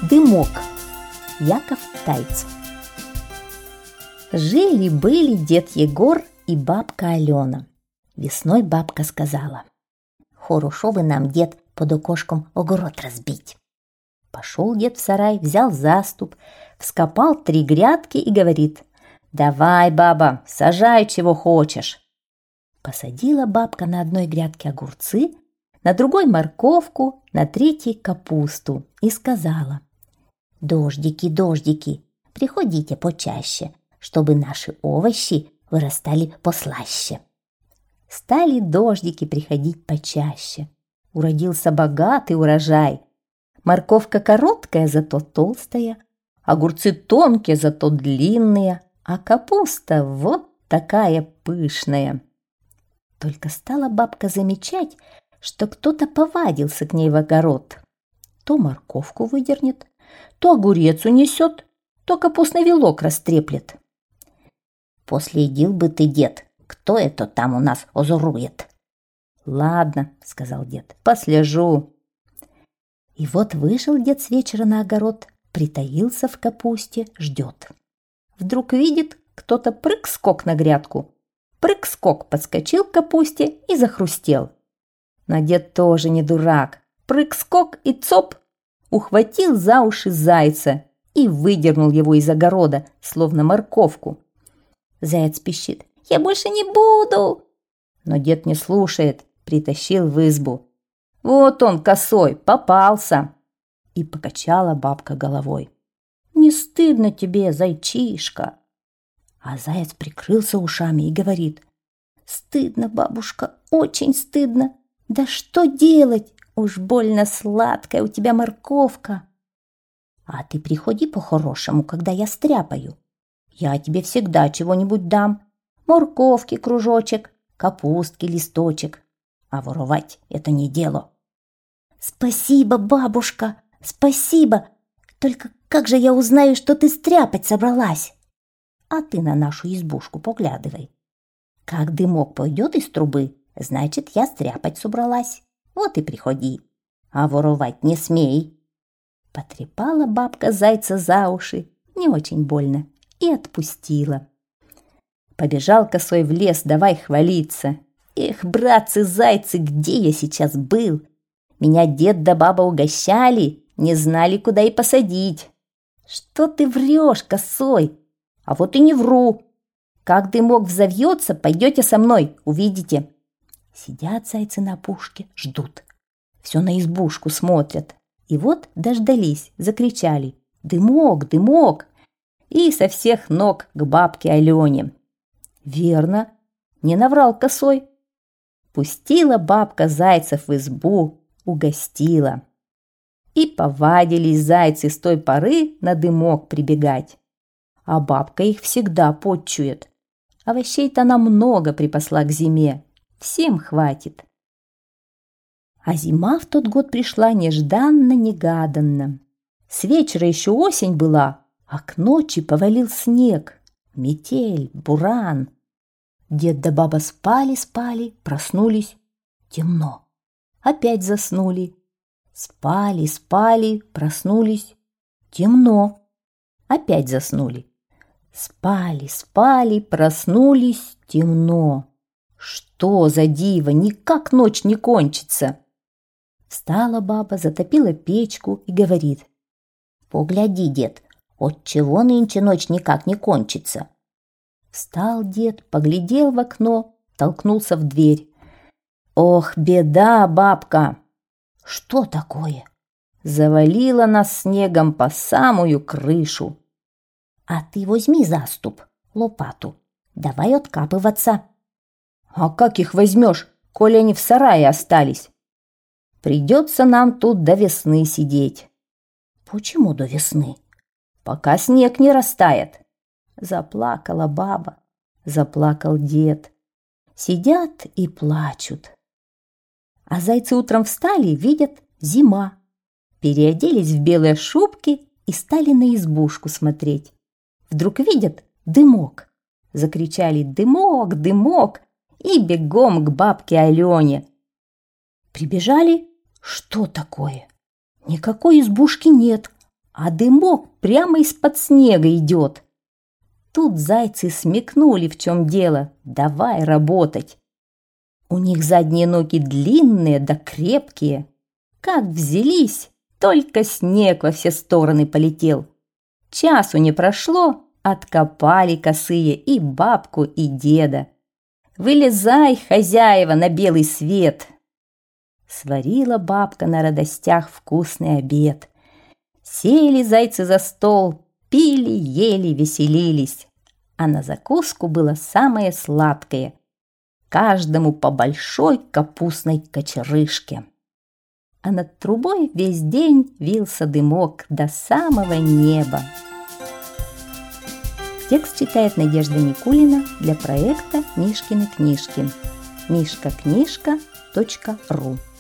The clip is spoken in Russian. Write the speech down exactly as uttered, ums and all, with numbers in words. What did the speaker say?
Дымок. Яков Тайц. Жили-были дед Егор и бабка Алена. Весной бабка сказала: «Хорошо бы нам, дед, под окошком огород разбить». Пошел дед в сарай, взял заступ, вскопал три грядки и говорит: «Давай, баба, сажай, чего хочешь». Посадила бабка на одной грядке огурцы, на другой морковку, на третьей капусту и сказала: «Дождики, дождики, приходите почаще, чтобы наши овощи вырастали послаще». Стали дождики приходить почаще. Уродился богатый урожай. Морковка короткая, зато толстая, огурцы тонкие, зато длинные, а капуста вот такая пышная. Только стала бабка замечать, что кто-то повадился к ней в огород. То морковку выдернет, то огурец унесет, то капустный вилок растреплет. «Последил бы ты, дед, кто это там у нас озорует?» «Ладно», — сказал дед, — «послежу». И вот вышел дед с вечера на огород, притаился в капусте, ждет. Вдруг видит, кто-то прыг-скок на грядку. Прыг-скок подскочил к капусте и захрустел. Но дед тоже не дурак. Прыг-скок и цоп! Ухватил за уши зайца и выдернул его из огорода, словно морковку. Заяц пищит: «Я больше не буду!» Но дед не слушает, притащил в избу. «Вот он, косой, попался!» И покачала бабка головой. «Не стыдно тебе, зайчишка?» А заяц прикрылся ушами и говорит: «Стыдно, бабушка, очень стыдно. Да что делать? Уж больно сладкая у тебя морковка. А ты приходи по-хорошему, когда я стряпаю. Я тебе всегда чего-нибудь дам. Морковки кружочек, капустки листочек. А воровать — это не дело». «Спасибо, бабушка, спасибо. Только как же я узнаю, что ты стряпать собралась?» «А ты на нашу избушку поглядывай. Как дымок пойдет из трубы, значит, я стряпать собралась. Вот и приходи, а воровать не смей». Потрепала бабка зайца за уши, не очень больно, и отпустила. Побежал косой в лес, давай хвалиться: «Эх, братцы-зайцы, где я сейчас был? Меня дед да баба угощали, не знали, куда и посадить». «Что ты врешь, косой?» «А вот и не вру. Как дымок взовьется, пойдете со мной, увидите». Сидят зайцы на опушке, ждут. Все на избушку смотрят. И вот дождались, закричали: «Дымок, дымок!» И со всех ног к бабке Алене. Верно, не наврал косой. Пустила бабка зайцев в избу, угостила. И повадились зайцы с той поры на дымок прибегать. А бабка их всегда подчует. Овощей-то она много припасла к зиме. Всем хватит. А зима в тот год пришла нежданно-негаданно. С вечера еще осень была, а к ночи повалил снег. Метель, буран. Дед да баба спали-спали, проснулись. Темно. Опять заснули. Спали-спали, проснулись. Темно. Опять заснули. Спали-спали, проснулись. Темно. Что за диво, никак ночь не кончится. Встала баба, затопила печку и говорит: «Погляди, дед, отчего нынче ночь никак не кончится?» Встал дед, поглядел в окно, толкнулся в дверь. «Ох, беда, бабка!» «Что такое?» «Завалила нас снегом по самую крышу». «А ты возьми заступ, лопату, давай откапываться». «А как их возьмешь, коли они в сарае остались? Придется нам тут до весны сидеть». «Почему до весны?» «Пока снег не растает». Заплакала баба, заплакал дед. Сидят и плачут. А зайцы утром встали, видят — зима. Переоделись в белые шубки и стали на избушку смотреть. Вдруг видят — дымок. Закричали: «Дымок, дымок!» и бегом к бабке Алене. Прибежали — что такое? Никакой избушки нет, а дымок прямо из-под снега идет. Тут зайцы смекнули, в чем дело, давай работать. У них задние ноги длинные да крепкие. Как взялись, только снег во все стороны полетел. Часу не прошло, откопали косые и бабку, и деда. Вылезай, хозяева, на белый свет. Сварила бабка на радостях вкусный обед. Сели зайцы за стол, пили, ели, веселились. А на закуску было самое сладкое. Каждому по большой капустной кочерышке. А над трубой весь день вился дымок до самого неба. Текст читает Надежда Никулина для проекта «Мишкины книжки». мишка книжка точка ру